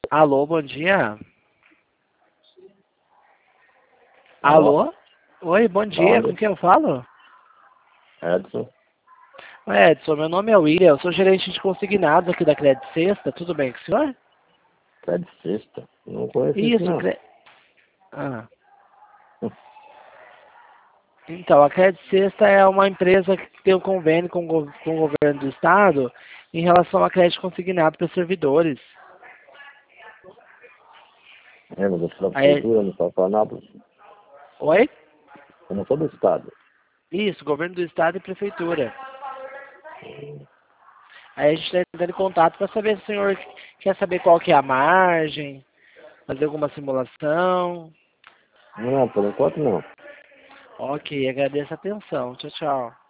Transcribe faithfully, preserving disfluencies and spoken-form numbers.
Alô, bom dia. Alô? Alô? Oi, bom dia. Com Olha, quem eu falo? Edson, Oi, Edson, meu nome é William. Eu sou gerente de consignados aqui da Credit Sexta. Tudo bem com o senhor? credicista. Não conheço isso, Isso, não. cre... ah. Então, a Credit Sexta é uma empresa que tem um convênio com, o gov- com o governo do estado em relação a crédito consignado para servidores. É, mas eu sou da Aí, prefeitura, não sou de Anápolis. oi? Eu não sou do estado. Isso, governo do estado e prefeitura. Aí a gente está entrando em contato para saber se o senhor quer saber qual que é a margem, fazer alguma simulação. Não, por enquanto não. Ok, agradeço a atenção. Tchau, tchau.